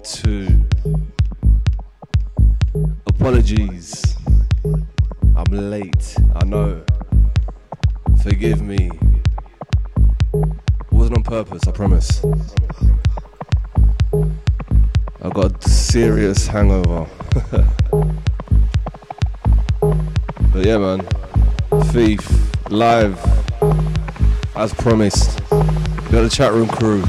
2. Apologies. I'm late, I know. Forgive me. It wasn't on purpose, I promise. I got a serious hangover. But yeah, man. Thief, live, as promised. We got the chat room crew.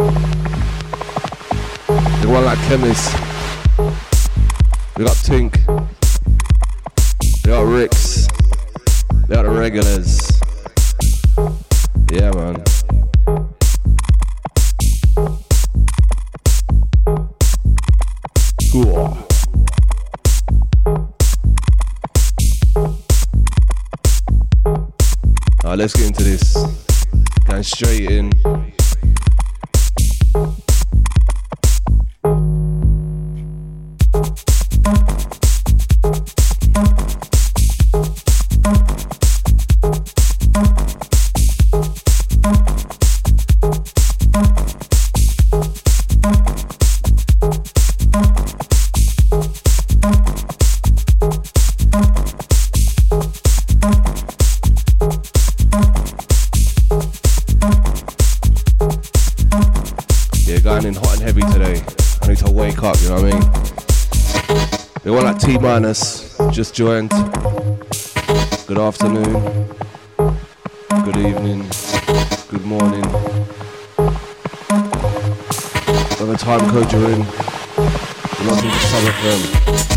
They want like chemists. We got Tink. We got Ricks. We got the regulars. Yeah, man. Cool. Alright, let's get into this. Going straight in. T-minus, just joined. Good afternoon, good evening, good morning. Whatever time code you're in, you're locked into Sub FM.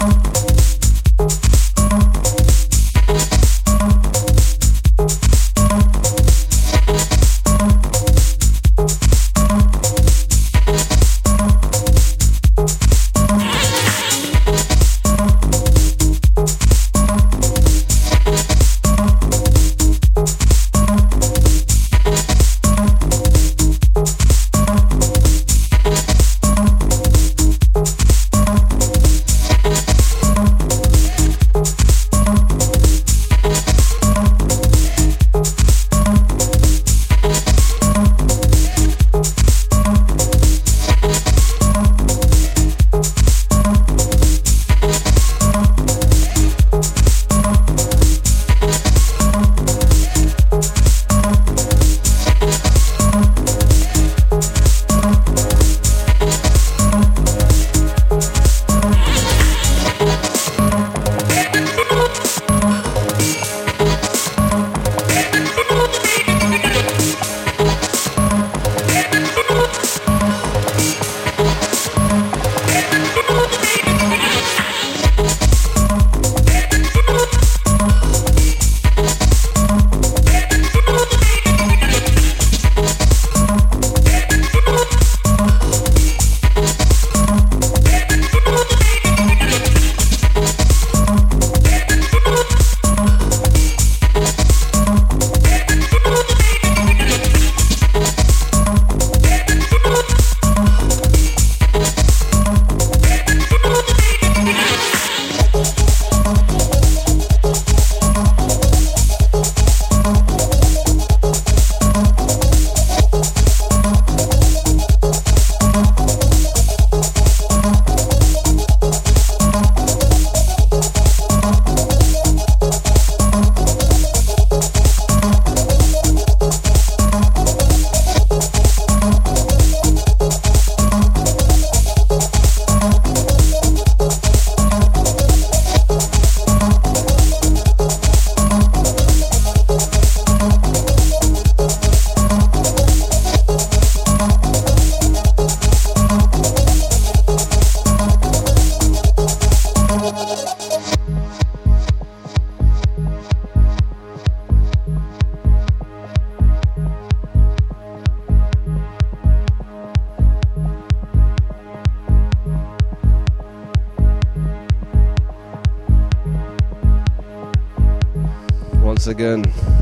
Again,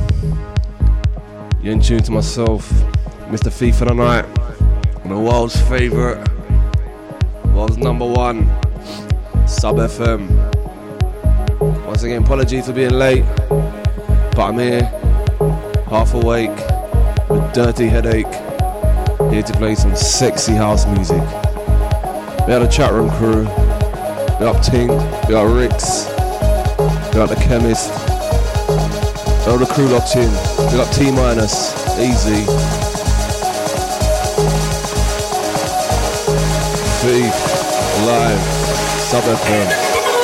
you're in tune to myself, Mr. Thief of the Night, and the world's favourite, world's #1, Sub FM. Once again, apologies for being late, but I'm here, half awake, with dirty headache, here to play some sexy house music. We had a chat room crew. We got Ting, we got Rix, we got the Chemist. All the crew locked in. We got T Minus, Easy, Thief, Live, Sub FM.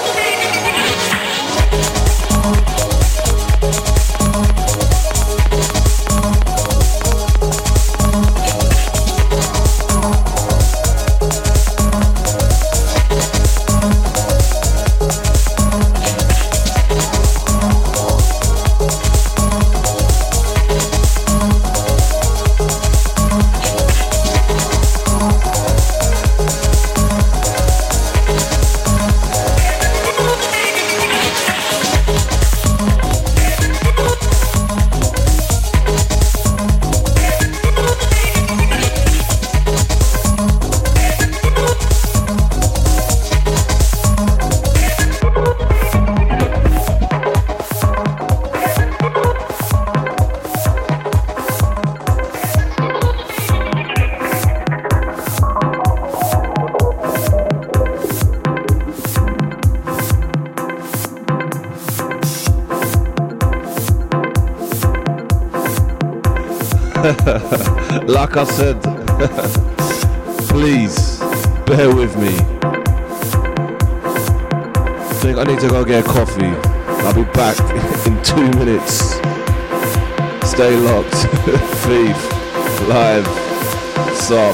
Like I said, please bear with me. I think I need to go get a coffee. I'll be back in 2 minutes. Stay locked. Thief, Live, Sub.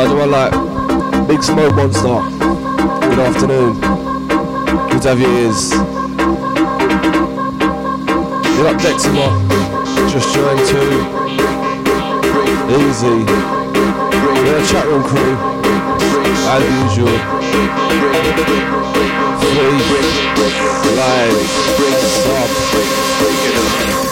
I do one like Big Smoke Monster. Good afternoon. Good to have your ears. You're up Dexima. Just joined too. Easy. We're a chat room crew. As usual. Free. Live. Sub.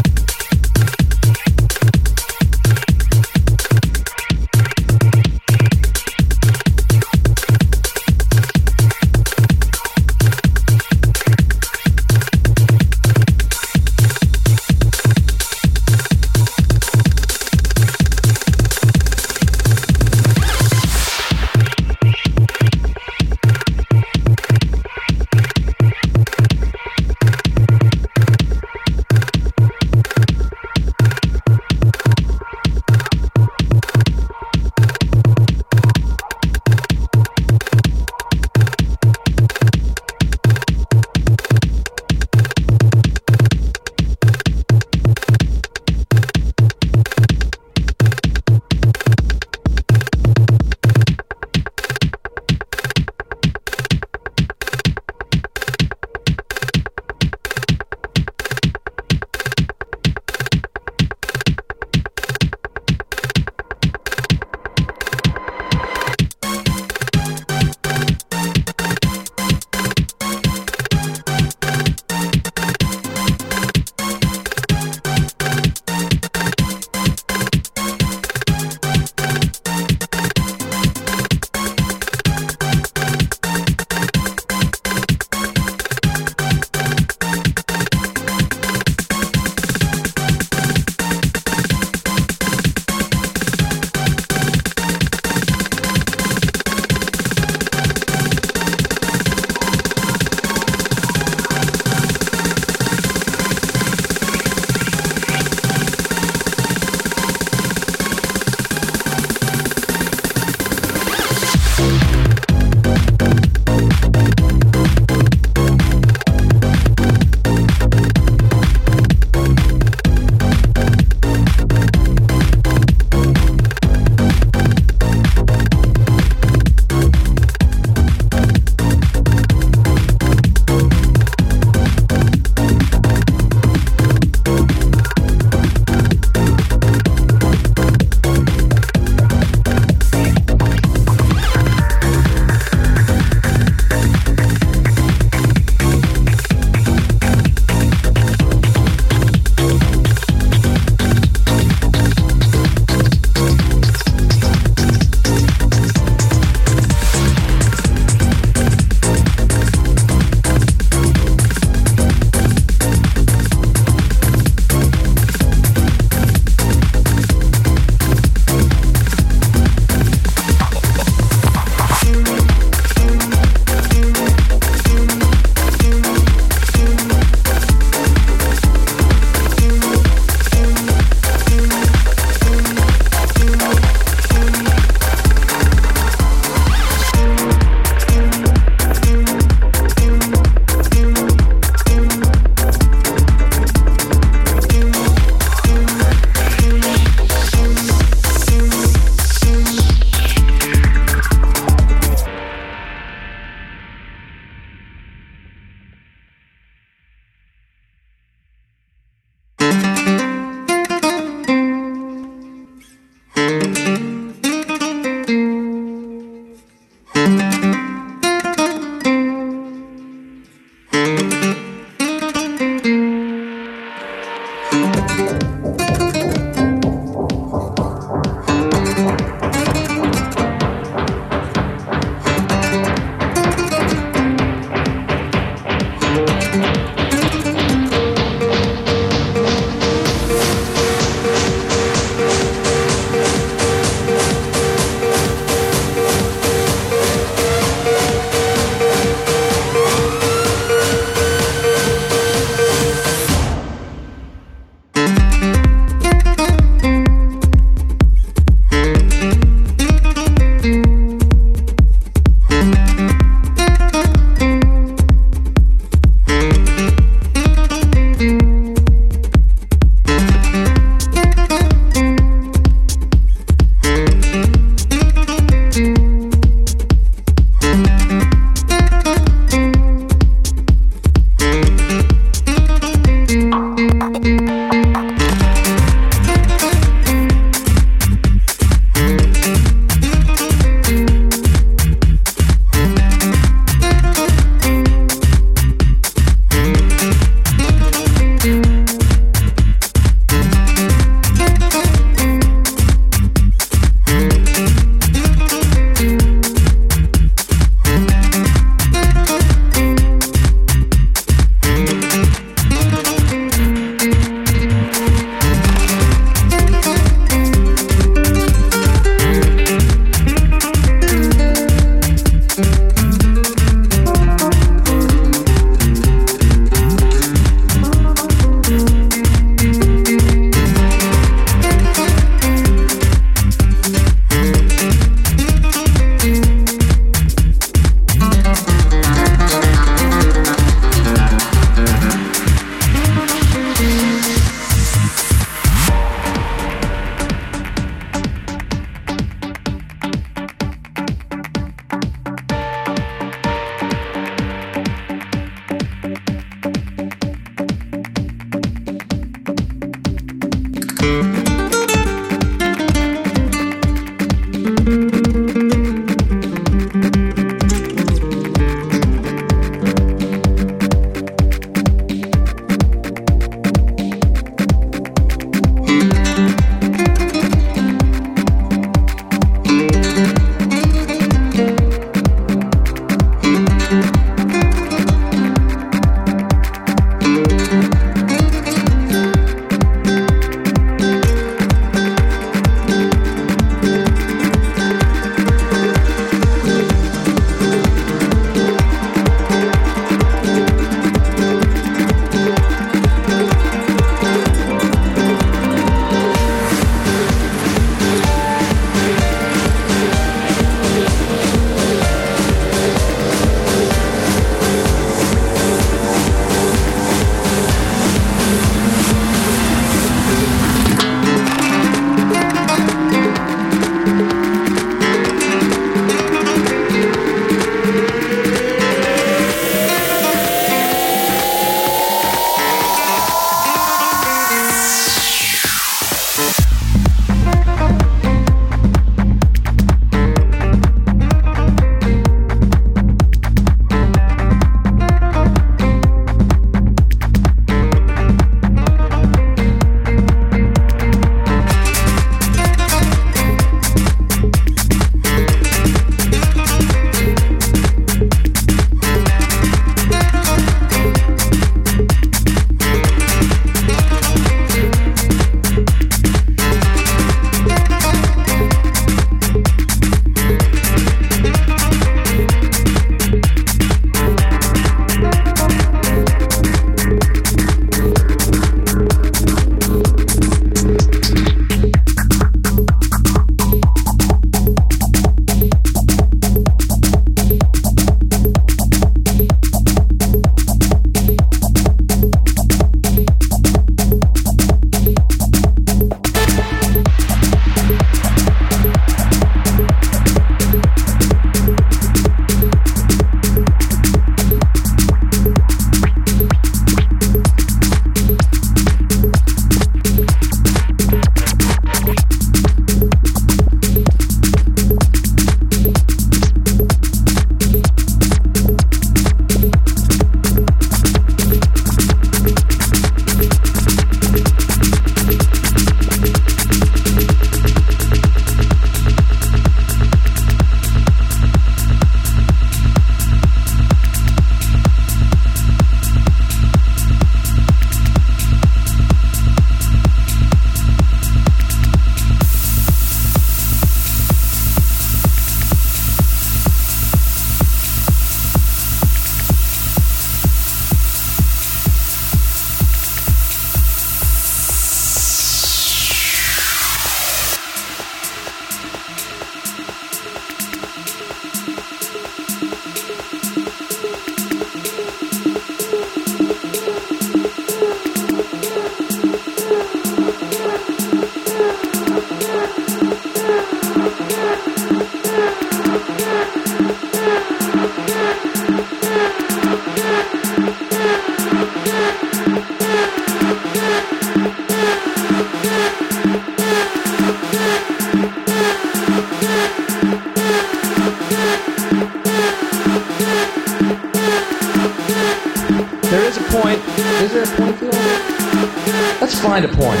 Is there a point to all this? Let's find a point.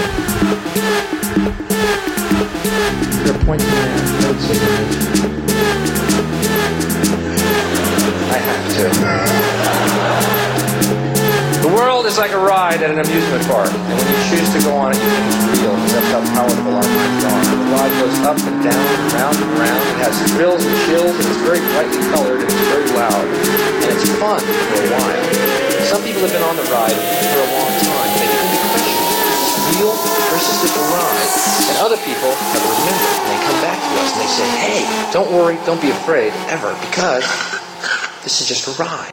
Is there a point to that? I would say there is. I have to. The world is like a ride at an amusement park, and when you choose to go on it, you think it's real, because that's how powerful our minds are. The ride goes up and down and round and round. It has thrills and chills, and it's very brightly colored, and it's very loud. And it's fun for a while. Some people have been on the ride for a long time. They begin to question, is this real versus just a ride? And other people have remembered, and they come back to us, and they say, hey, don't worry, don't be afraid, ever, because this is just a ride.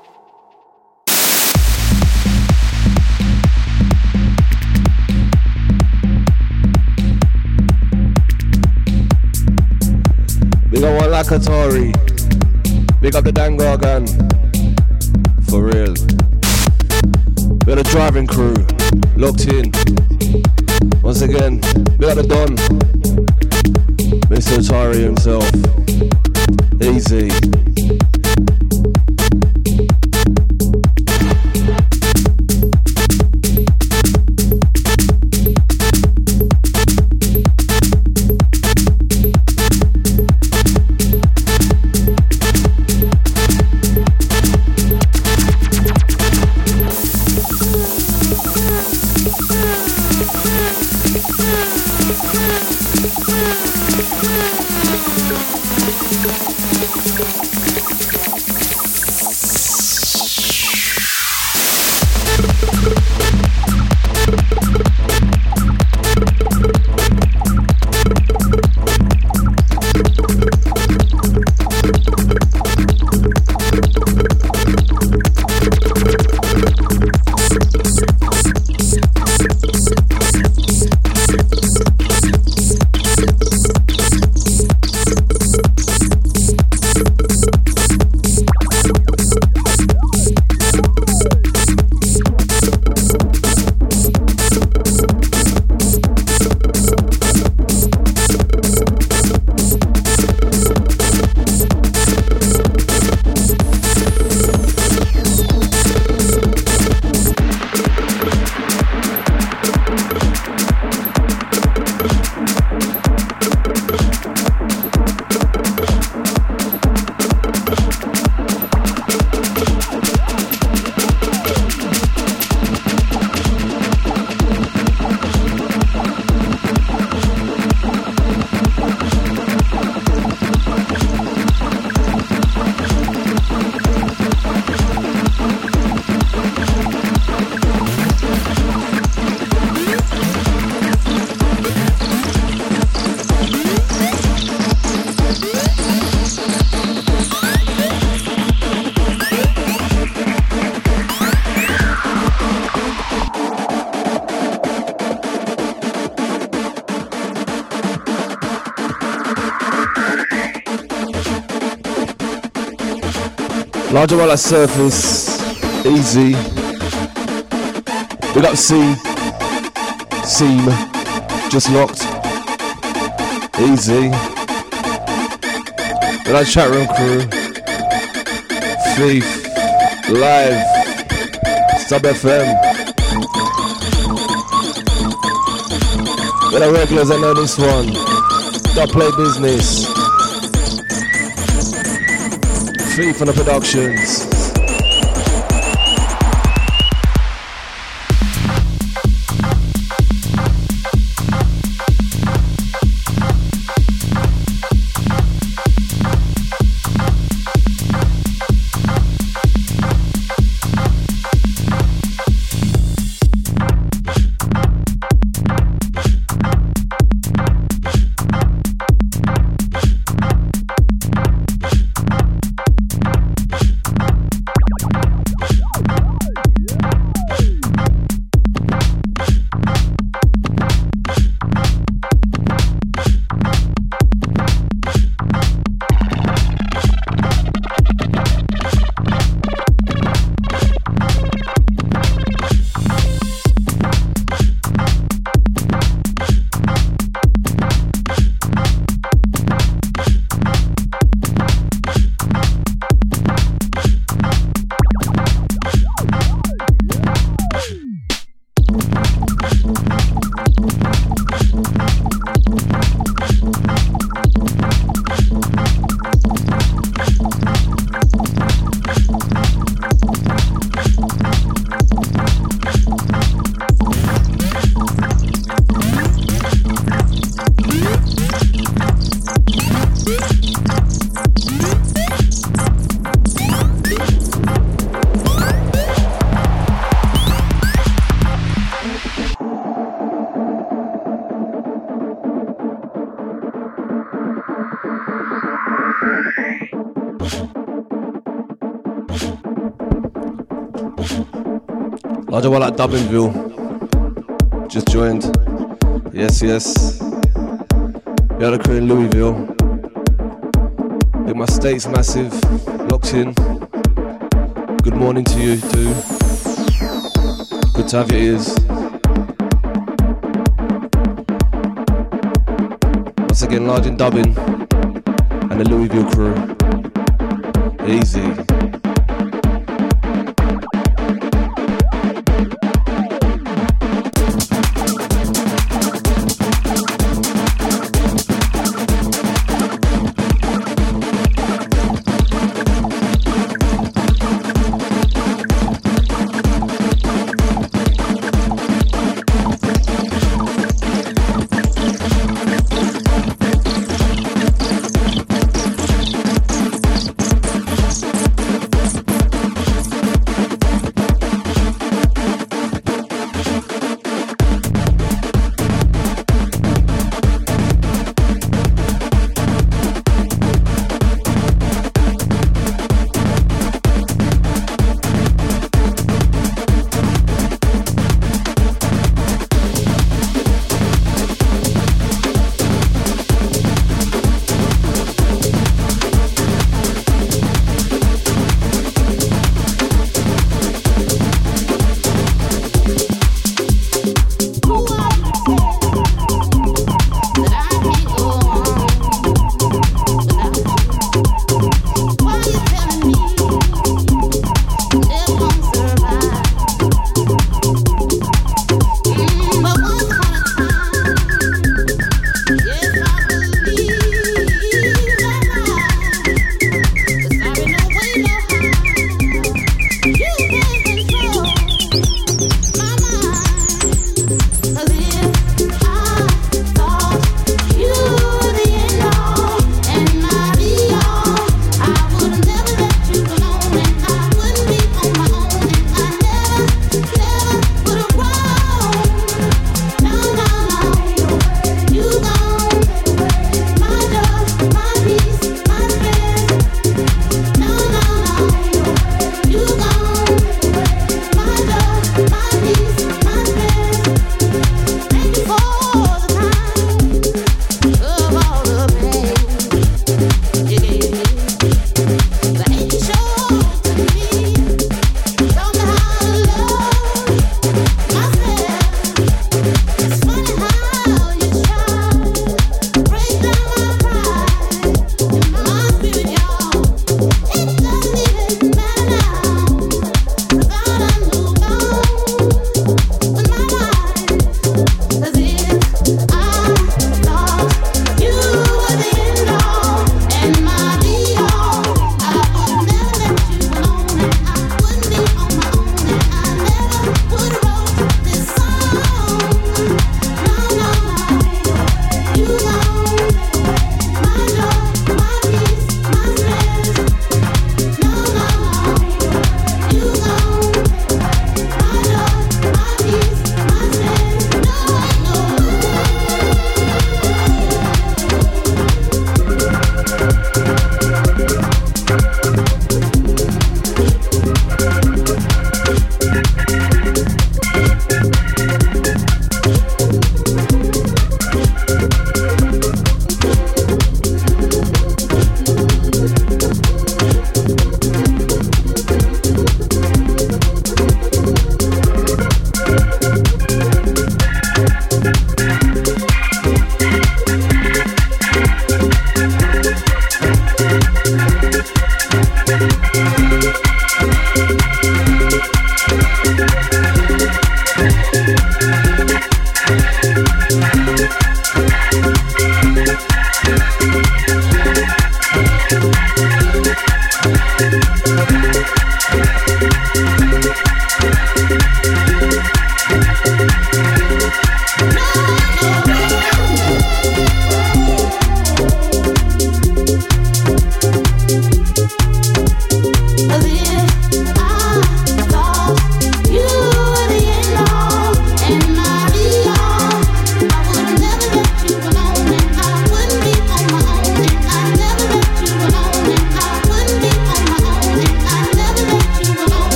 Big up one Lakatari. Big up the Dan Gargan. For real. We're the driving crew. Locked in. Once again, big up the Don. Mr. Atari himself. Easy. Larger while I surface, easy. We got Seam, just locked, easy. We got chat room crew, Thief, live, Sub FM. We got regulars that know this one, Don't Play Business. Thief on the productions. Larger one like Dublinville. Just joined. Yes, yes. The other crew in Louisville. Big my state's massive. Locked in. Good morning to you too. Good to have your ears. Once again, large in Dublin and the Louisville crew. Easy.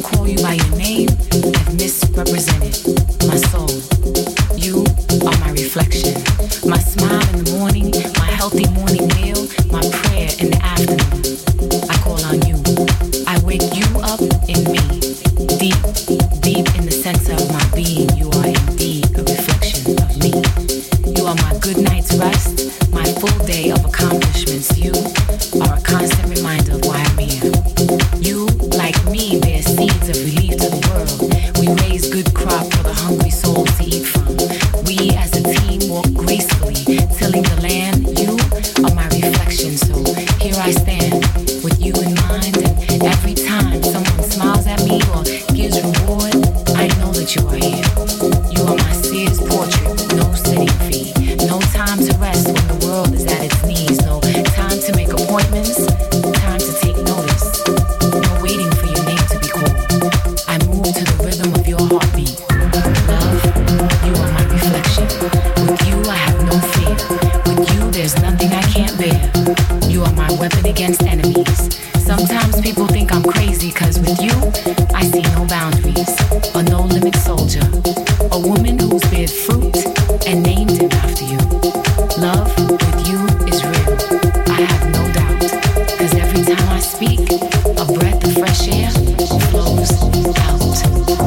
call you by your name, I've misrepresented my soul. You are my reflection, my smile in the morning, my healthy morning meal, my prayer in the afternoon. I call on you. I wake you up in me. Deep, deep in the center of my being, you are indeed a reflection of me. You are my good night's rest, my full day of accomplishments. You are a constant reminder of why I'm here. You, like me, bear seeds of relief to the world. We raise good crop for the hungry souls to eat from. We as a team walk gracefully, tilling the land. You are my reflection, so here I stand with you in mind. And every time someone smiles at me or gives reward, I know that you are here. You are my seer's portrait, no sitting fee. No time to rest when the world is at its knees. No time to make appointments, time to take notice. No waiting for your name to be called. I move to the rhythm of your heartbeat. Love, you are my reflection. With you I have no fear. With you there's nothing I can't bear. You are my weapon against enemies. Sometimes people think I'm crazy, cause with you I see no boundaries. A no-limit soldier, a woman who's bared fruit and named him after you. Love with you is real, I have no doubt, cause every time I speak, a breath of fresh air flows out.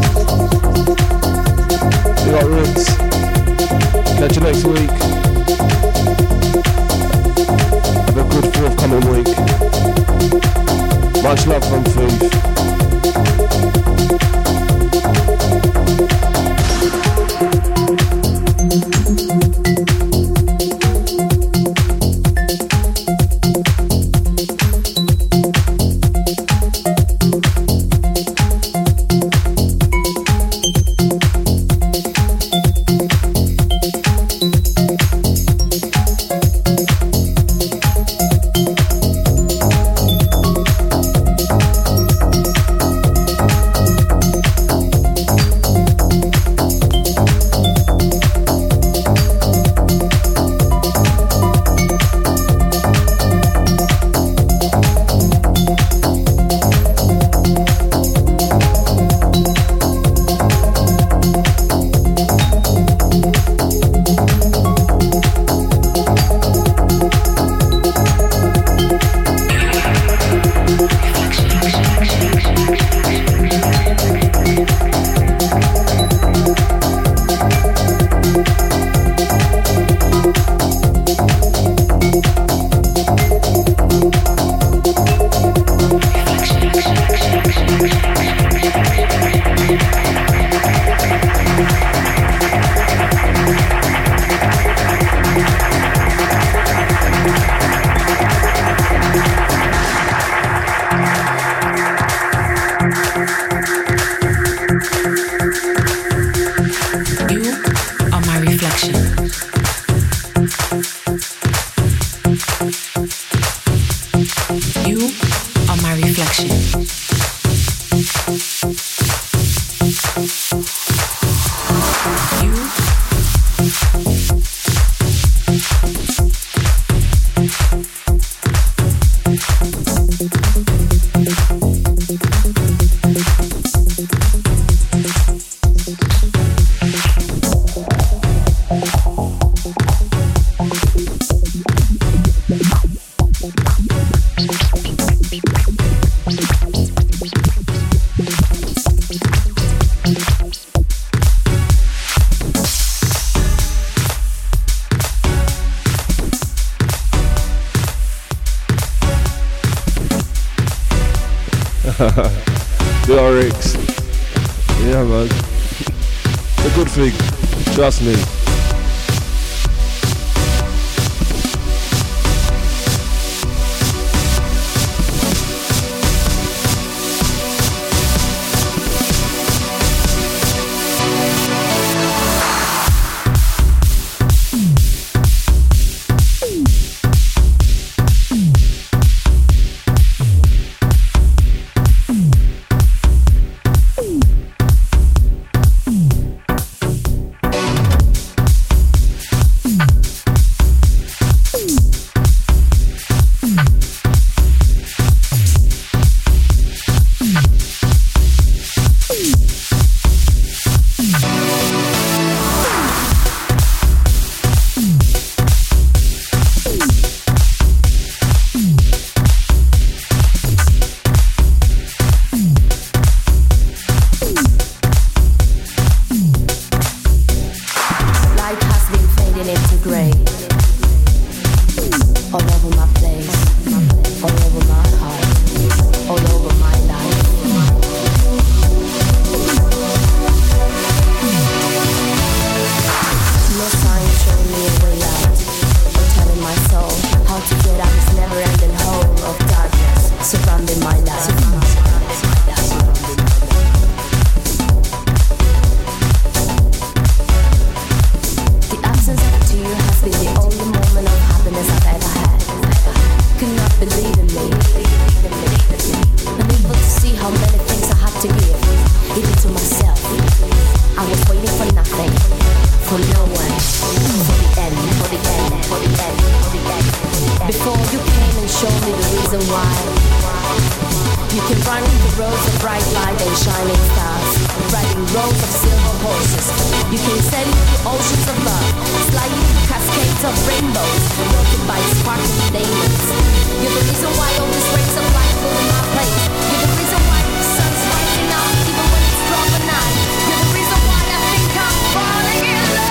We got Roots. Catch you next week. Have a good forthcoming week. Much love from Thief. The RX. Yeah, man. A good thing. Trust me. rows of bright light and shining stars, riding rows of silver horses. You can sail through oceans of love, sliding through cascades of rainbows, broken by sparkling diamonds. You're the reason why all these rays of light fill in my place. You're the reason why the sun's rising up even when it's dark at night. You're the reason why I think I'm falling in love.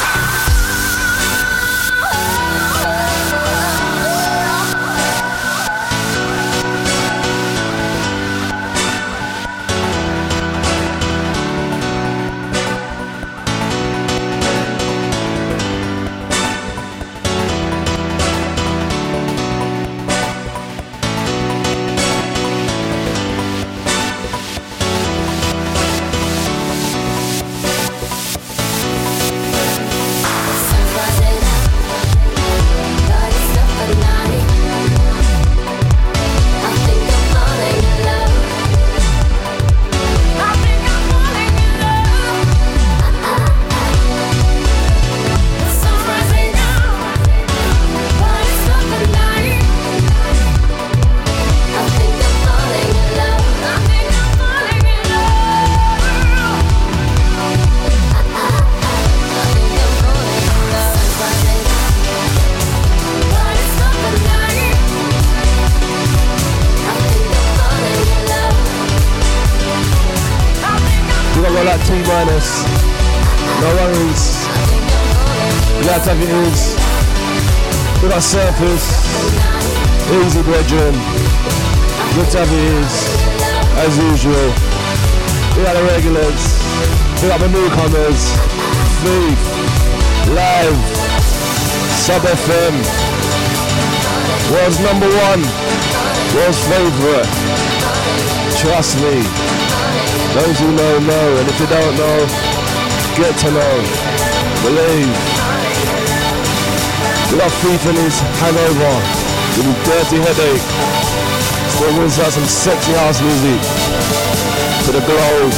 T-minus, no worries. We got to have it is. We got Surface, easy brethren. Good to have it is, as usual. We got the regulars, we got the newcomers. Thief, Live, Sub FM, world's number one, world's favourite. Trust me. Those who know, know, and if you don't know, get to know. Believe. We got Thief and his hangover with his dirty headache. Still brings out some sexy house music to the globe.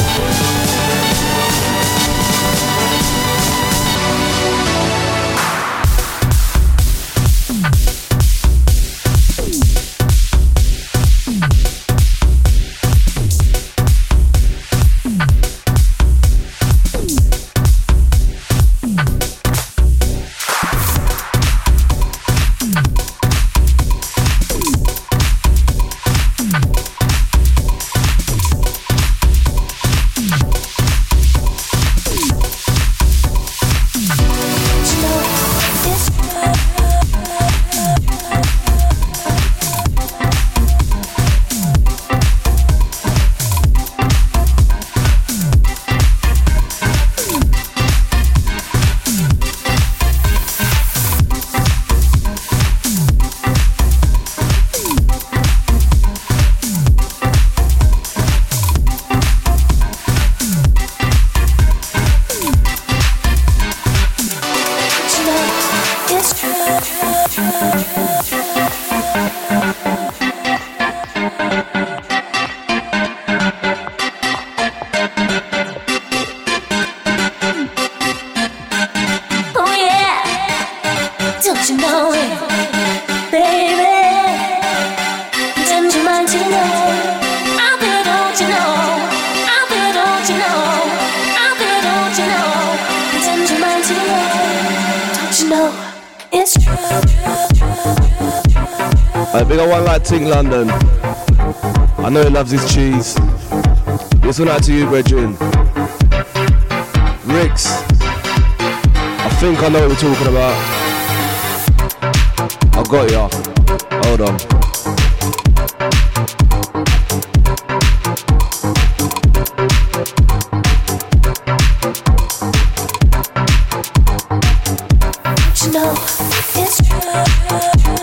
Big up one like Ting London. I know he loves his cheese. This one out to you, brethren. Ricks. I think I know what we're talking about. I got ya. Hold on. You know, it's true.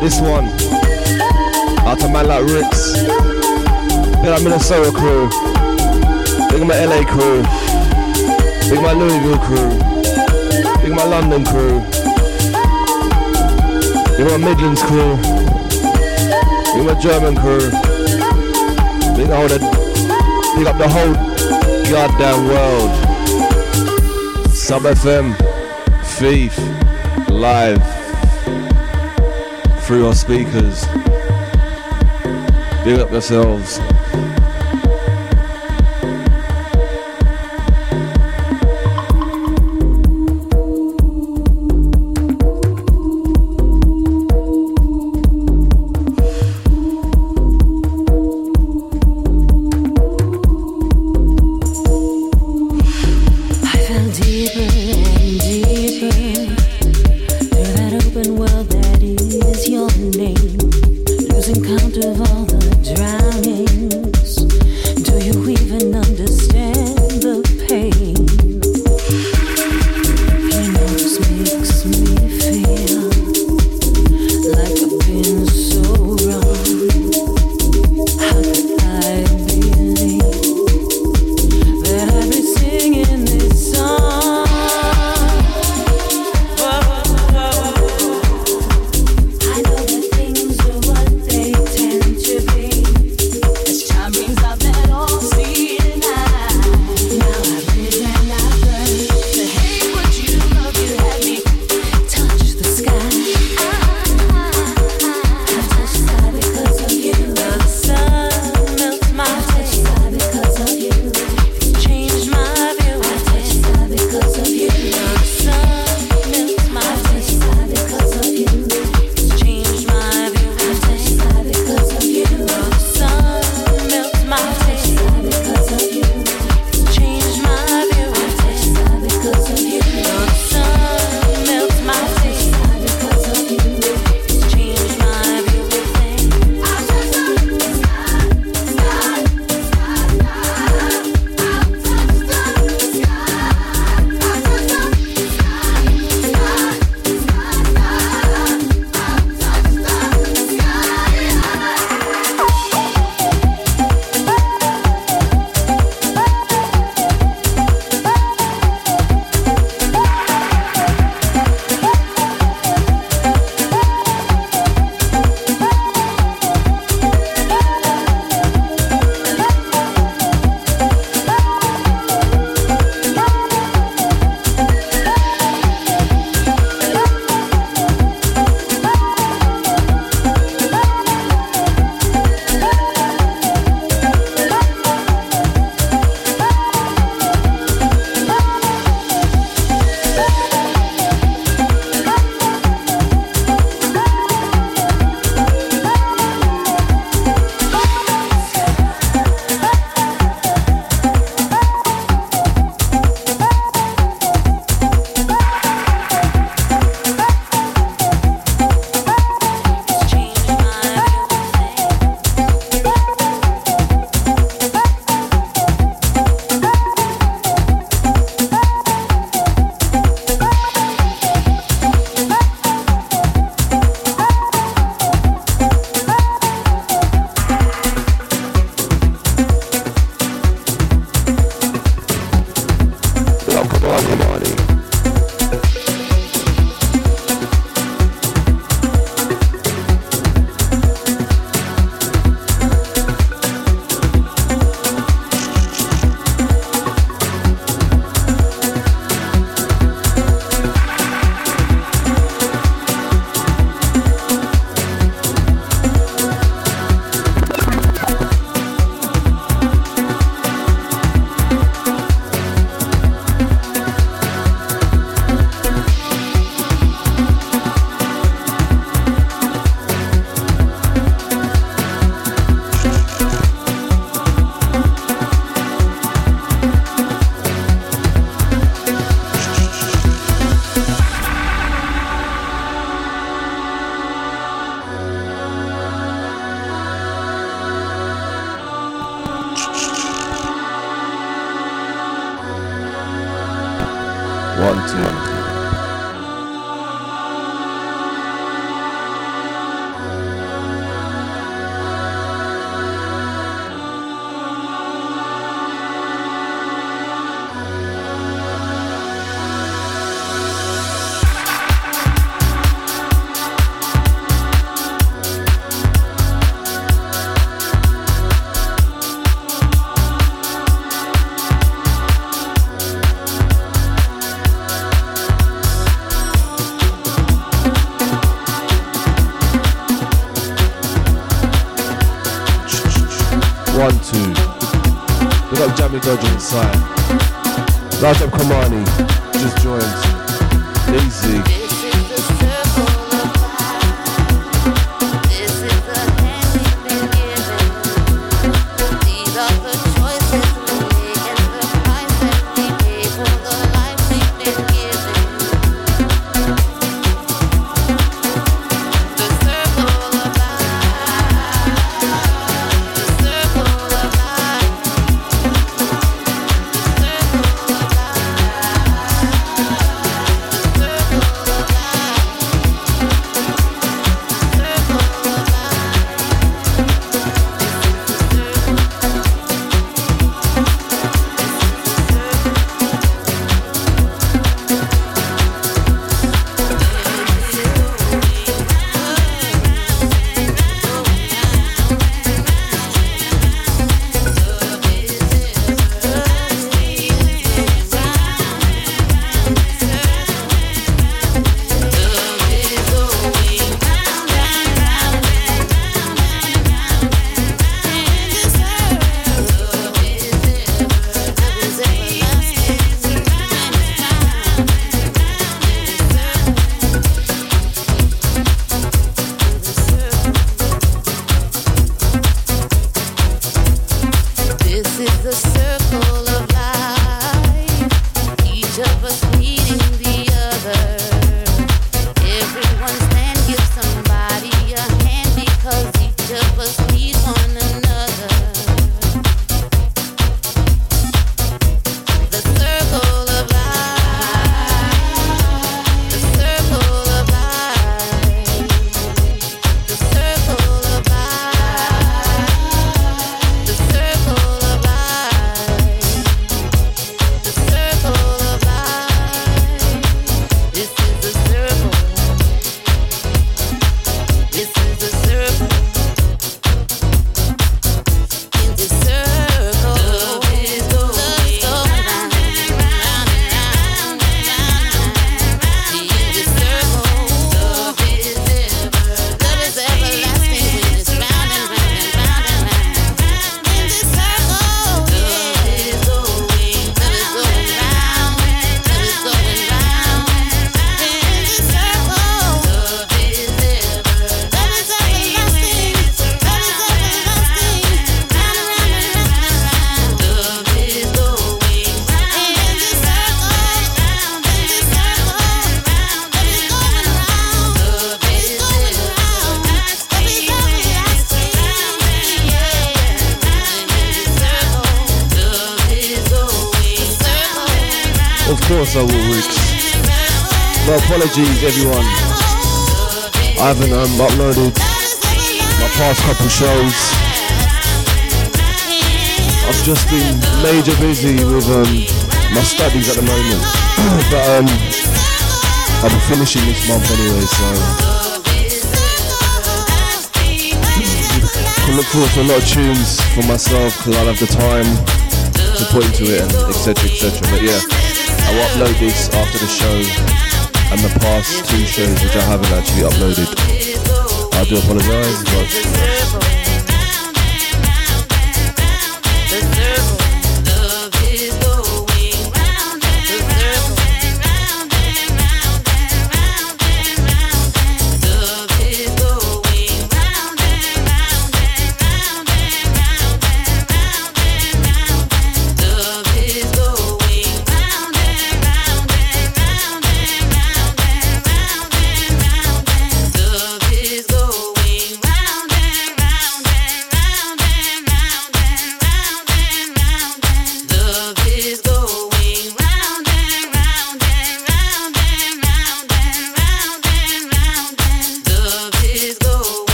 this one. Out to man like Ritz. Big up Minnesota crew. Big up my LA crew. Big up my Louisville crew. Big up my London crew. Big up my Midlands crew. Big up my German crew. Big up the whole goddamn world. Sub FM, Thief, live through your speakers. Big up yourselves. 1, 2. We got Jamie Dodger inside. Rajab Kamani just joined. Easy. course I will, Roots. No apologies, everyone. I haven't uploaded my past couple shows. I've just been major busy with my studies at the moment. But I'll be finishing this month anyway, so I look forward to a lot of tunes for myself because I'll have the time to put into it and etc, etc. But yeah, I'll upload this after the show and the past 2 shows which I haven't actually uploaded. I do apologise, but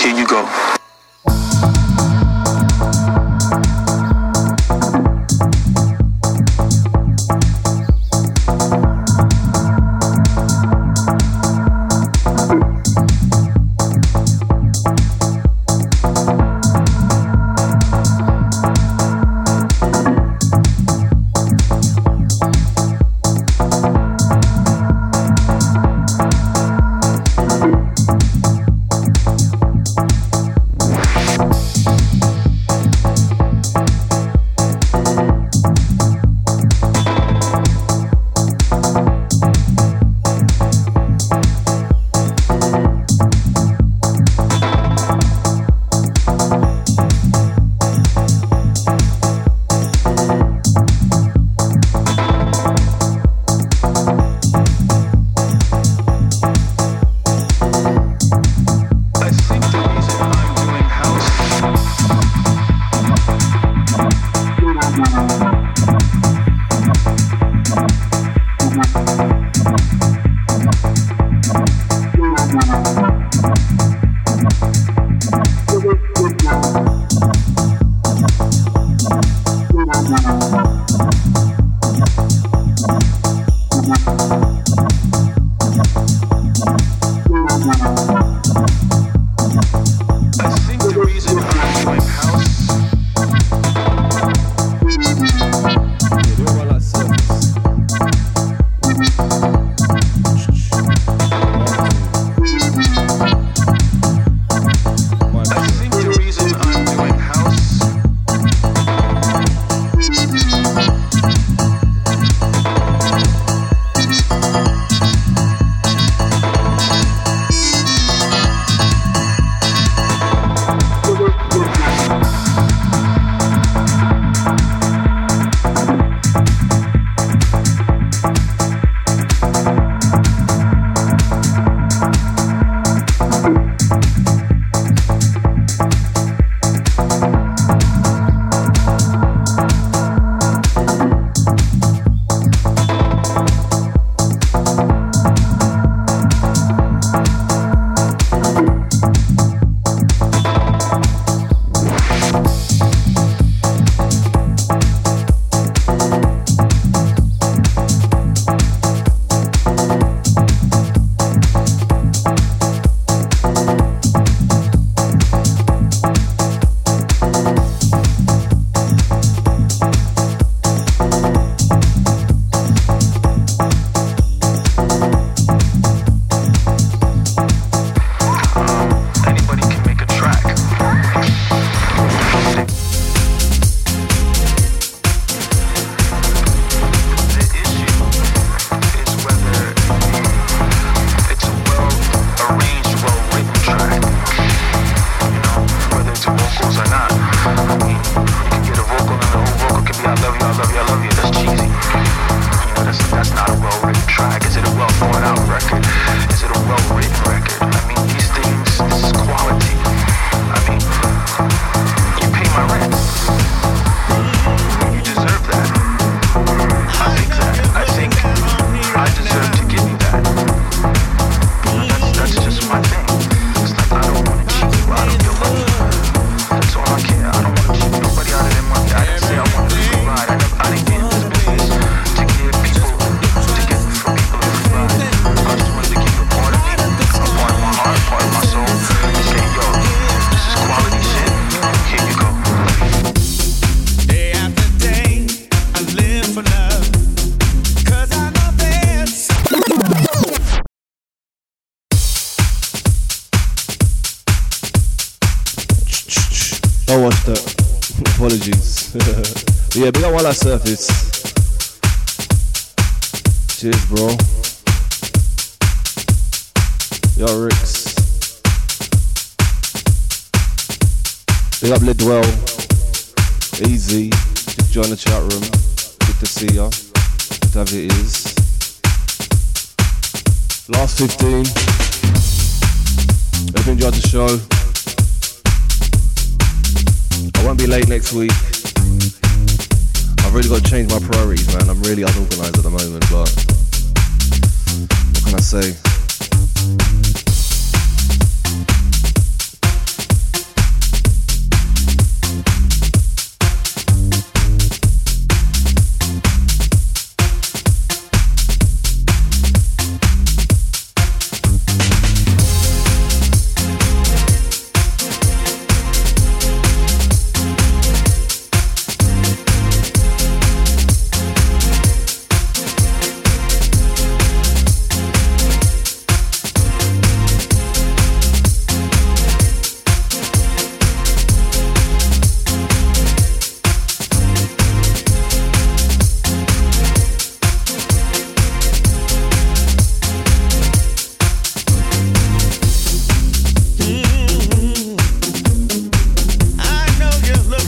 Here you go. Apologies. But yeah, big up While I Surface. Cheers, bro. Yo, Ricks. Big up Lidwell. Easy. Just join the chat room. Good to see ya. Good to have your ears. Last 15. Hope you enjoyed the show. I won't be late next week. I've really got to change my priorities, man. I'm really unorganised at the moment, but what can I say?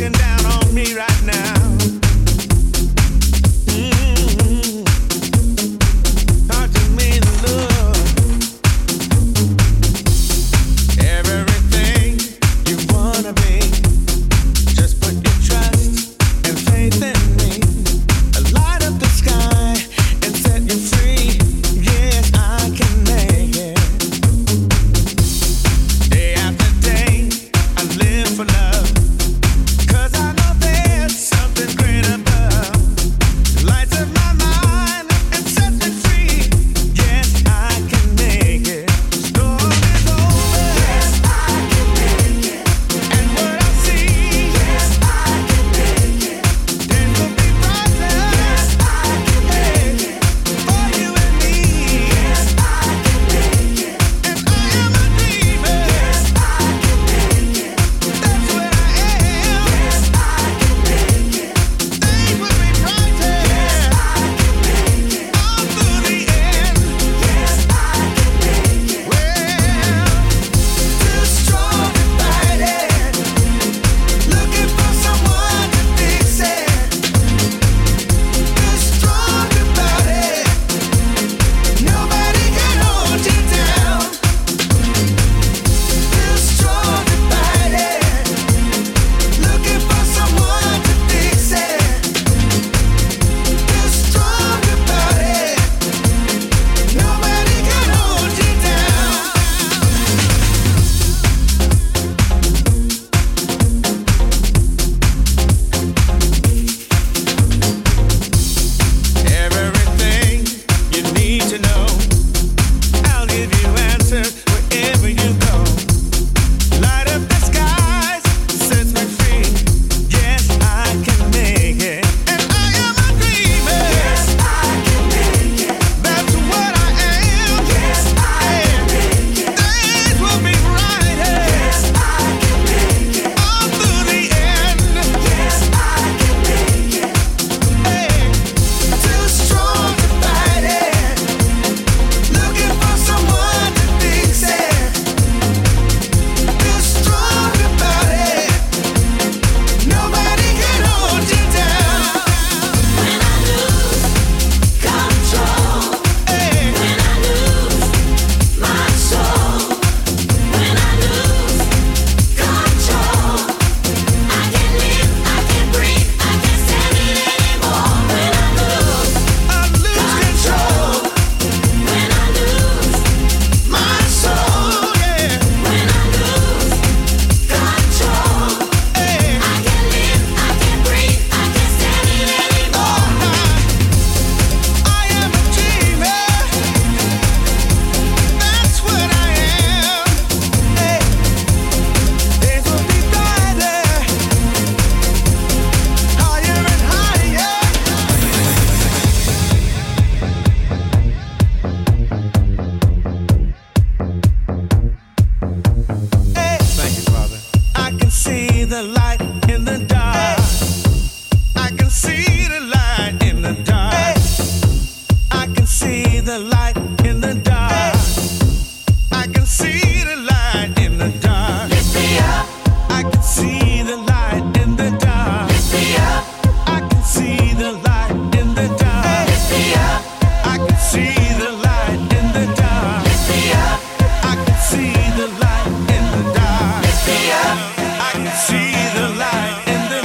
See the light in the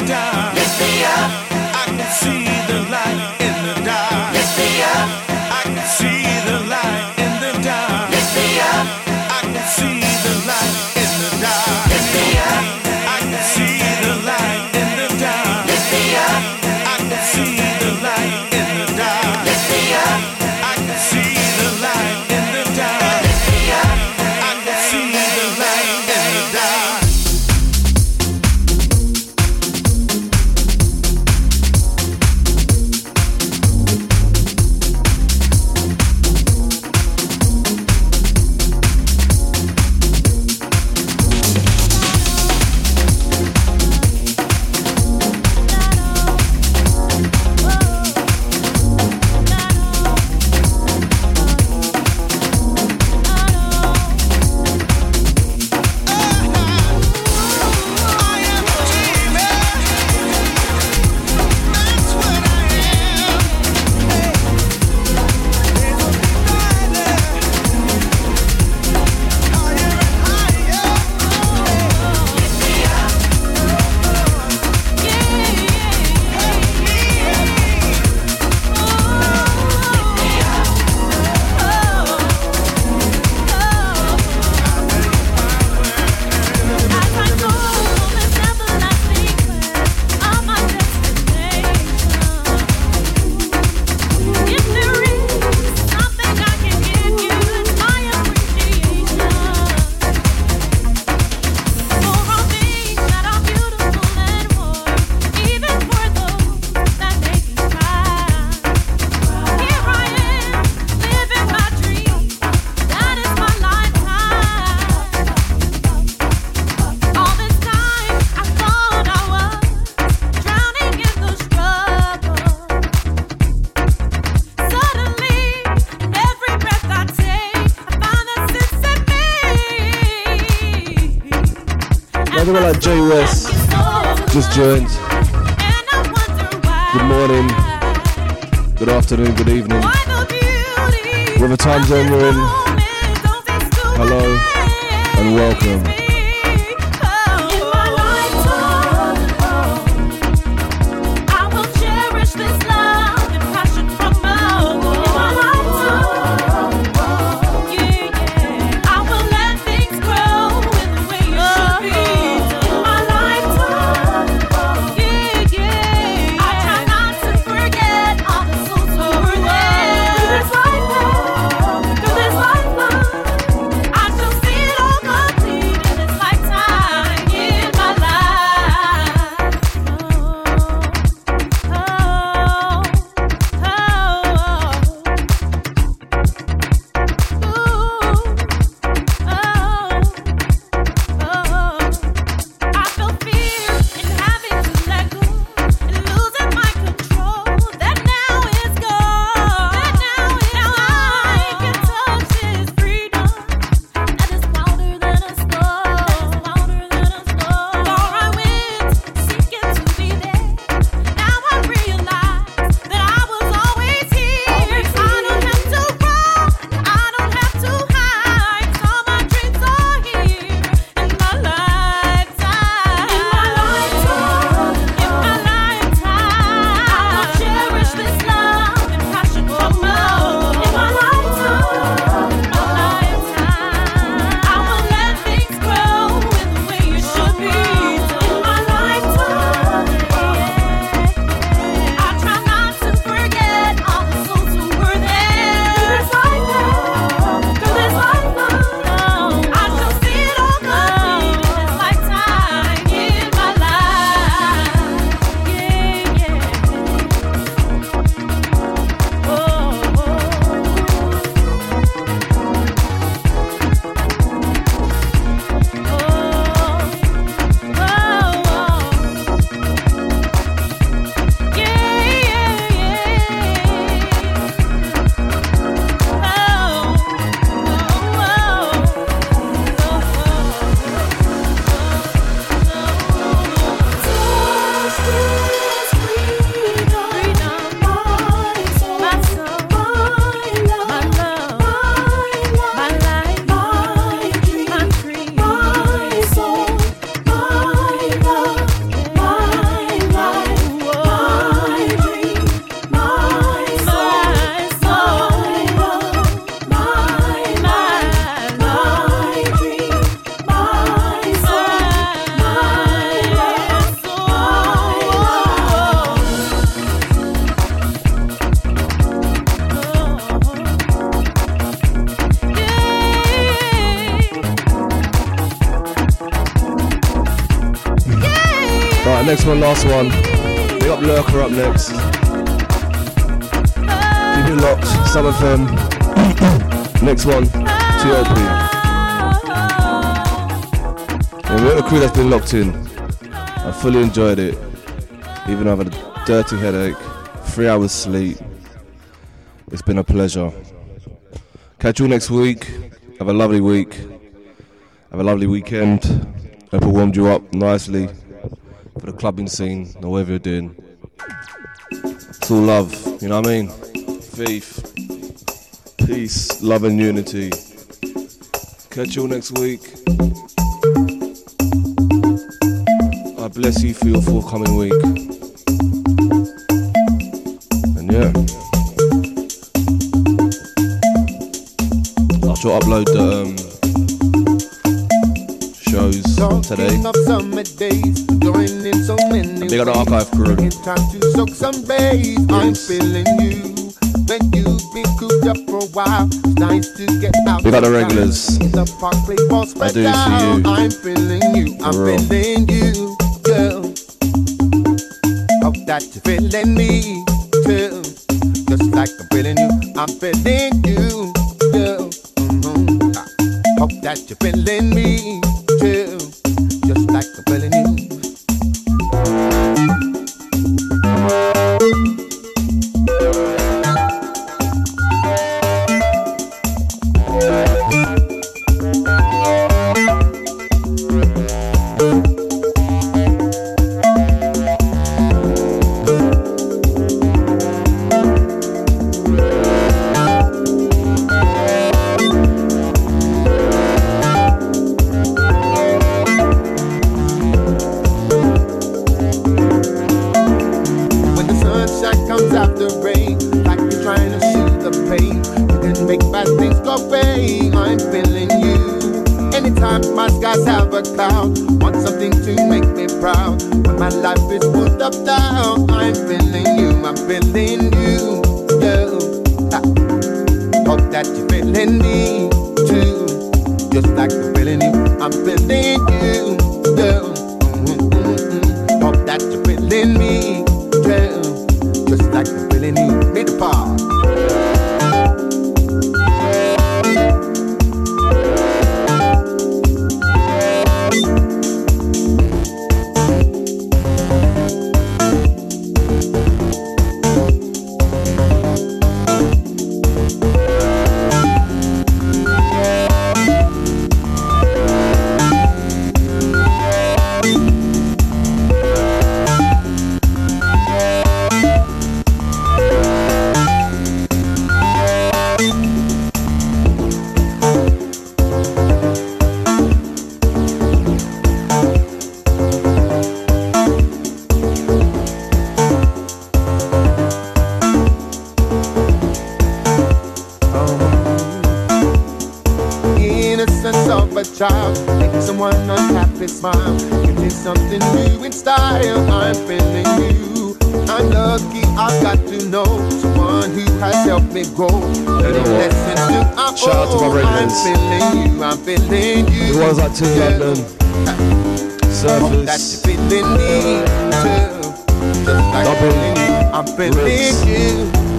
Jay West just joined. Good morning, good afternoon, good evening. Whatever time zone you're in, hello and welcome. Next one, last one. Big up Lurker up next. Keep it locked, Sub FM. Next one, TLP. And we're the crew that's been locked in. I fully enjoyed it. Even though I've had a dirty headache, 3 hours sleep. It's been a pleasure. Catch you next week. Have a lovely week. Have a lovely weekend. Hope it warmed you up nicely for the clubbing scene, or whatever you're doing. It's all love, you know what I mean? Faith, peace, love and unity. Catch you all next week. I bless you for your forthcoming week. And yeah, I shall upload the shows today. And big up the archive crew. Big up the regulars. I do see you. I'm feeling you. I'm feeling you, girl. Hope that you're feeling me too. Just like I'm feeling you. I'm feeling you, girl. Hope that you're feeling me too. Just like I'm feeling you. a cloud. Want something to make me proud. When my life is put up down, I'm feeling you, I'm feeling you, girl. Hope that you're feeling me too. Just like I'm feeling you, I'm feeling you, girl. Hope that you're feeling me, girl. Just like I'm feeling you. Meet the part. Child, making someone unhappy smile. Give me something new in style. I'm feeling you. I'm lucky I've got to know someone who has helped me grow. Lessons to shout out to my I'm feeling you. I'm feeling you. It was like 2 London Surfers. That's feeling me too. Just like feeling you. I'm feeling you.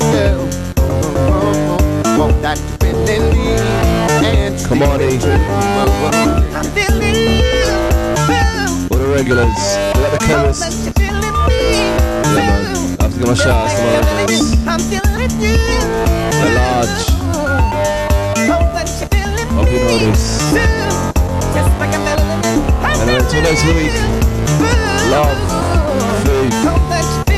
Hope that you're feeling me. Come on, Angel. I'm feeling you. All the regulars. We got the chemists. Yeah, man. I have to give my shout outs to my regulars. I'm feeling you. The large. Hope you know this. And until next week, love, food.